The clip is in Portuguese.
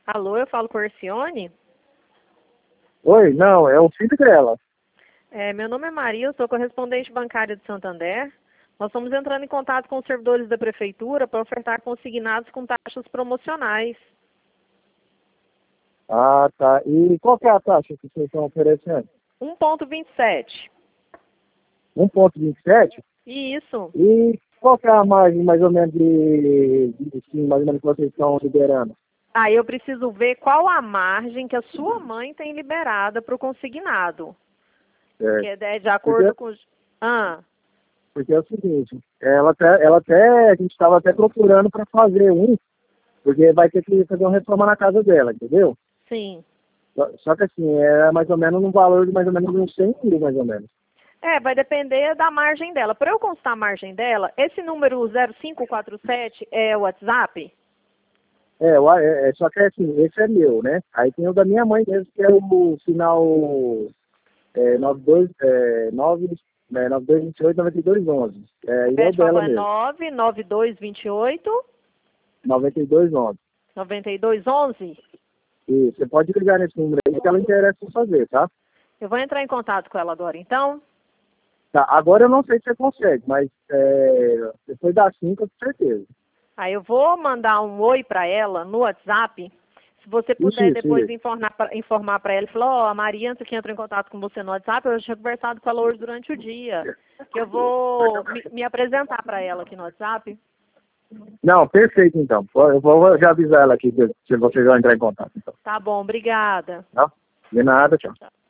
Alô, eu falo com a Orcione? Oi, não, é o filho dela. Meu nome é Maria, eu sou correspondente bancária de Santander. Nós estamos entrando em contato com os servidores da prefeitura para ofertar consignados com taxas promocionais. Ah, tá. E qual que é a taxa que vocês estão oferecendo? 1,27. 1,27? Isso. E qual que é a margem, mais ou menos, sim, mais ou menos, que vocês estão liberando? Aí eu preciso ver qual a margem que a sua mãe tem liberada para o consignado. Que Certo. é de acordo com... Ah, Porque é o seguinte, a gente estava até procurando para fazer porque vai ter que fazer uma reforma na casa dela, entendeu? sim. Só que assim, é mais ou menos um valor de mais ou menos uns 100 mil, mais ou menos. Vai depender da margem dela. Para eu constar a margem dela, esse número 0547 é o WhatsApp? Só que assim, esse é meu, né? Aí tem o da minha mãe mesmo, que é o final 92, 9228 9211. Aí é o Repete, por dela favor, é mesmo, 99228 9211. 9211. E você pode ligar nesse número aí que ela interessa em fazer, tá? Eu vou entrar em contato com ela agora, então. Tá, agora eu não sei se você consegue, mas depois das 5, com certeza. Aí eu vou mandar um oi para ela no WhatsApp. Se você puder depois Isso. informar para ela, falar, a Maria, antes que entrou em contato com você no WhatsApp, eu já tinha conversado com ela hoje durante o dia. Que eu vou me apresentar para ela aqui no WhatsApp. Não, perfeito então. Eu vou já avisar ela aqui se vocês vão entrar em contato. Então. Tá bom, obrigada. Tá? De nada, tchau.